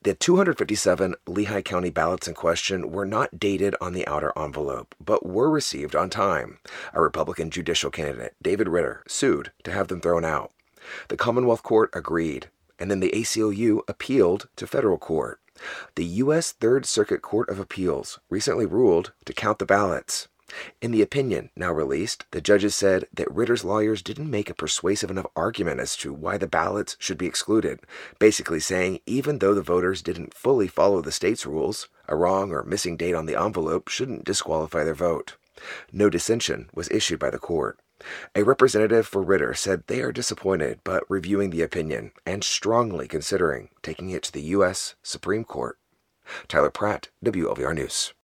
The 257 Lehigh County ballots in question were not dated on the outer envelope, but were received on time. A Republican judicial candidate, David Ritter, sued to have them thrown out. The Commonwealth Court agreed, and then the ACLU appealed to federal court. The U.S. Third Circuit Court of Appeals recently ruled to count the ballots. In the opinion now released, the judges said that Ritter's lawyers didn't make a persuasive enough argument as to why the ballots should be excluded, basically saying even though the voters didn't fully follow the state's rules, a wrong or missing date on the envelope shouldn't disqualify their vote. No dissension was issued by the court. A representative for Ritter said they are disappointed but reviewing the opinion and strongly considering taking it to the U.S. Supreme Court. Tyler Pratt, WLVR News.